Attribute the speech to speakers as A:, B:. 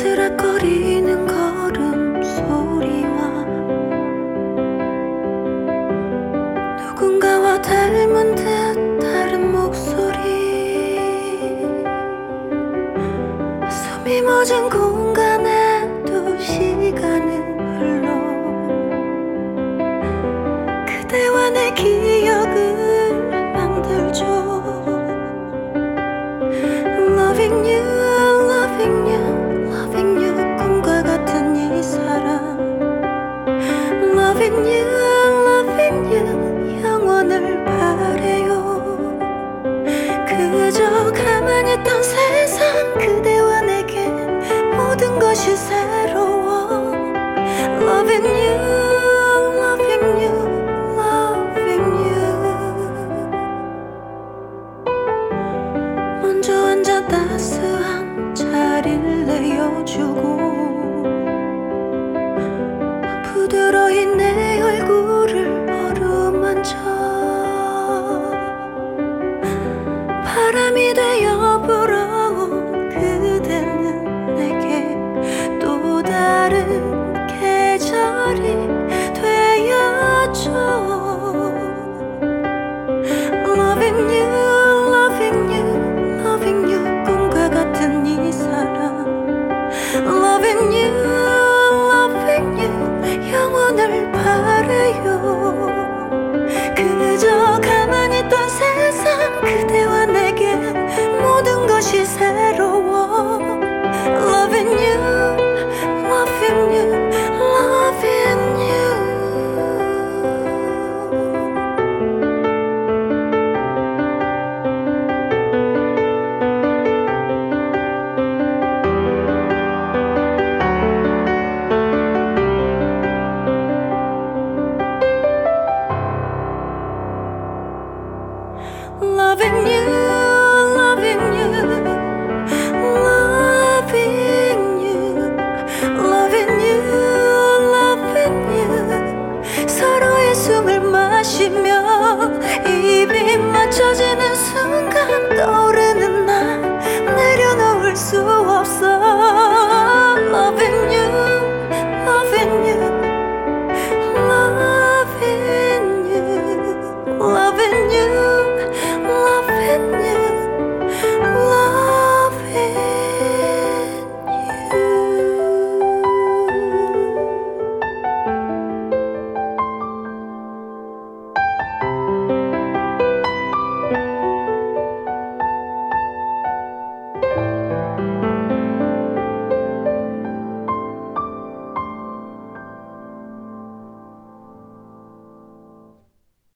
A: 아슬아슬거리는 걸음 소리와 누군가와 닮은 듯 다른 목소리, 숨이 멎은 공간에 또 시간은 흘러 그대와 내 기억을 만들죠. Loving you, loving you, loving you, 꿈과 같은 이 사랑. Loving you, loving you, 영원을 바래요. 그저 가만히 있던 세상, 그대와 내겐 모든 것이 새로워. Loving you, loving you, loving you. 먼저 앉아 따스한 자리를 내어주고 부드러이 내 얼굴을 어루만져 바람이 되어 불어온 그대는 내게 또 다른 계절이 되어줘. Loving you, loving you, loving you, 꿈과 같은 이 사랑. Loving you, loving you, 영원을 바래요. 그저 가만히 있던 세상, 그대와 내겐 모든 것이 새로워. Loving you, loving you, loving you. Loving you, loving you, loving you, loving you, loving you. 서로의 숨을 마시며 입이 맞춰지는 순간 떠오르는 날 내려놓을 수 없어.